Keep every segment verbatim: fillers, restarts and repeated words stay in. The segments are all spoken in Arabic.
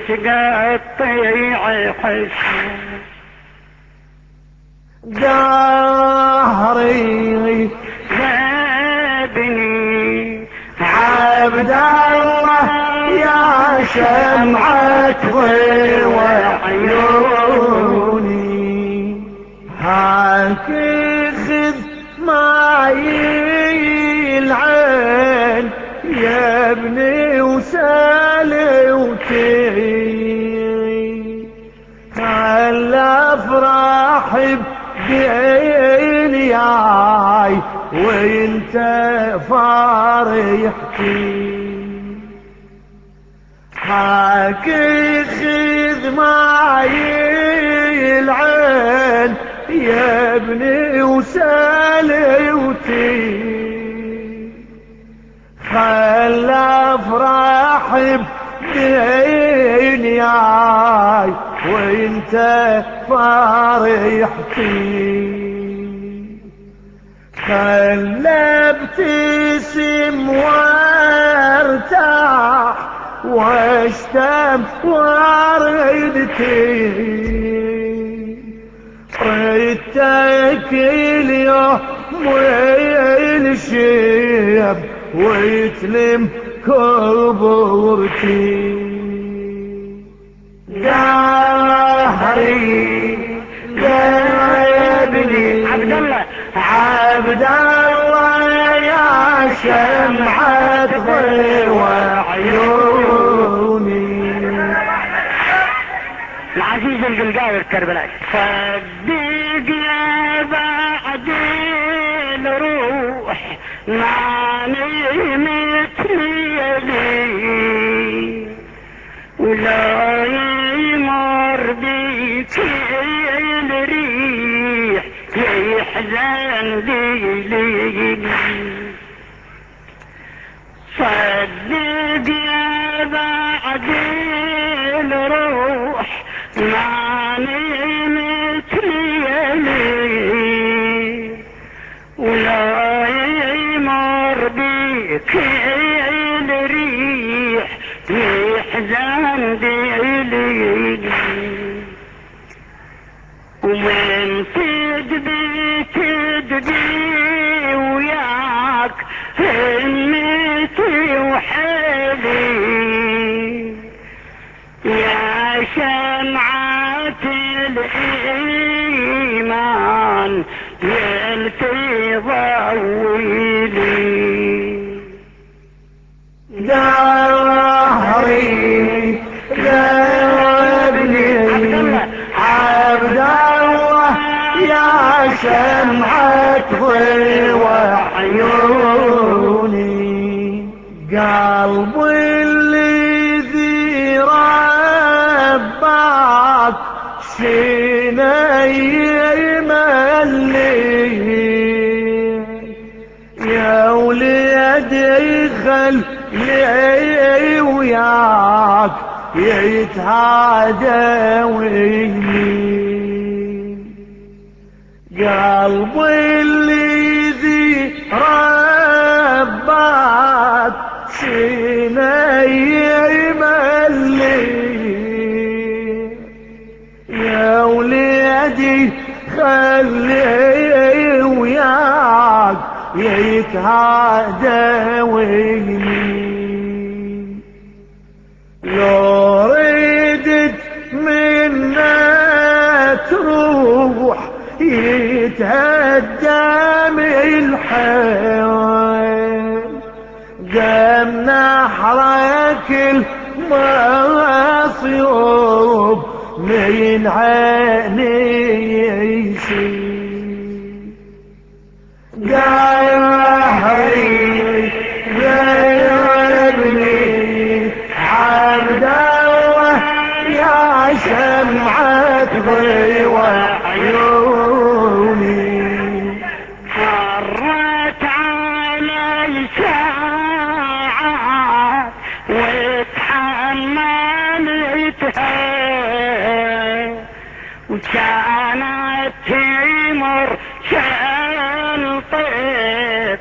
تقطيع حسن دهري زادني عبد الله يا شمعة ضي وعيوني هاك خذ معي العين يا ابني وسالي وتعي خل افرح بدنياي وانت فرحتي حاك خذ معي العين يا ابني وسالي وتي خل افرح بدنياي وانت فرحتي خل ابتسم وارتاح واشتم وردتي ريتك اليوم والشيب ويتلم كبرتي دهري قلبي عبد الله عبد الله يا شمعة ضي وعيوني العزيز القلقاوي الكربلاء صدق يا بعد الروح ماني مثلي لي ولا يمر بيك الريح يحزن لي صدق يا بعد الروح ماني مثلي لي ولا يمر بك الريح يحزن لي ومن تدبي تدبي وياك همتي وحيلي يا شمعة الإيمان يلتي ضويلي دهري قلبي عبد الله يا شمعة ضي وعيوني قلبي الذي رباك سني يملي يا وليدي خل لي وياك يتهادى ويمين قلبي الذي رباك سني يملي يا وليدي خلي وياك يتهادى ويمين لو ردت منا تروح يتهدم الحيل دم نحرك المصيوب من عيني يسيل قهري غيرني عبد الله يا شمعة ضي وعيوني مرت علي ساعات وتحملتها وكانت تمر شنطت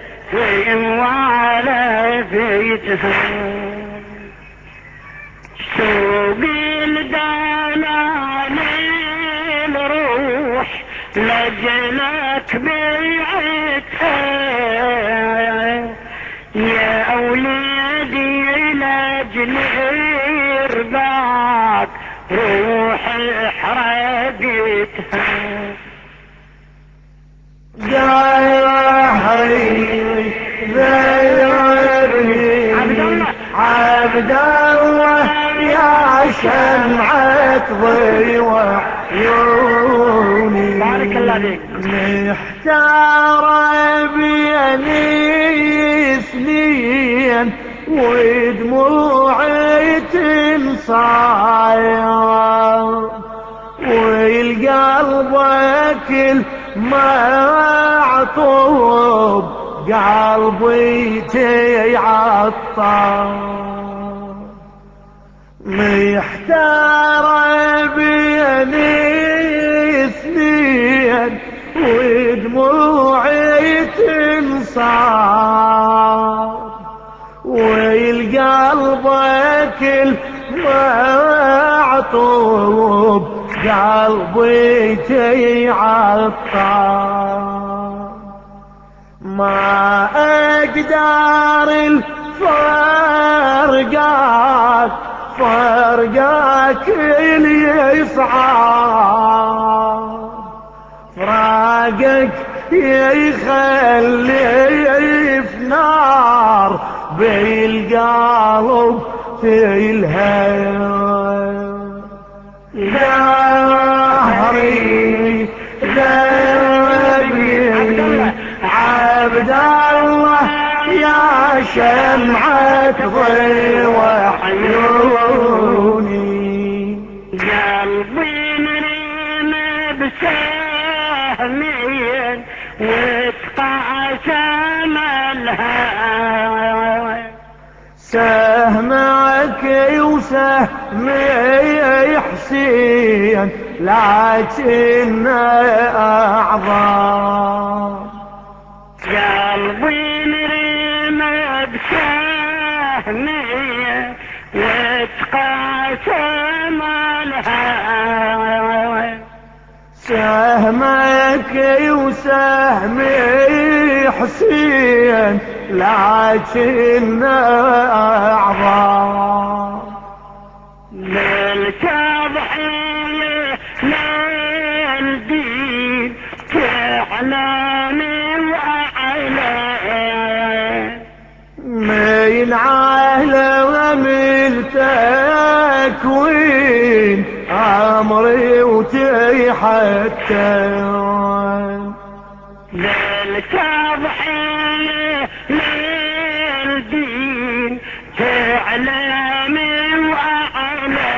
وعلى بيتها سوقي لجلك بيعتها يا أولادي لاجل رباك روحي حرقتها دايري دايري عبد الله يا شمعة ضي وعيوني بارك الله فيك محتار بيني سنين ودموعي تنصاير والقلب كل ما عطوب قلبي تيعطر محتار بيني سنين ودموعي تنصار والقلب كل ما عطوب قلبي تيعطر ما اقدر الفرقات فرقاك اللي يصعب فراقك يخلي في نار بالقلب تلهب دهري ذنبي عبد الله يا شمعة ضي وعيوني قلبي مريم بسهمين وتقاسم الهوى سهمك وسهمي حسين لكن أعظم قلبي مريم بسهمين وتقاسم الهوى سهمك وسهمي حسين لكن أعظم للتضحية للدين تعلاني وأعلى من عالم التكوين أمري وتحكم للتضحية للدين تعلاني وأعلى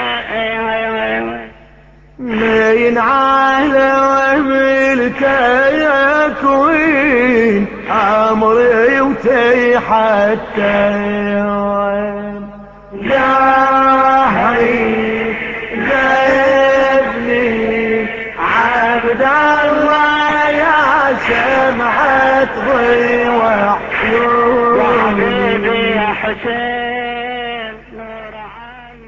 من عالم التكوين أمري وتحكم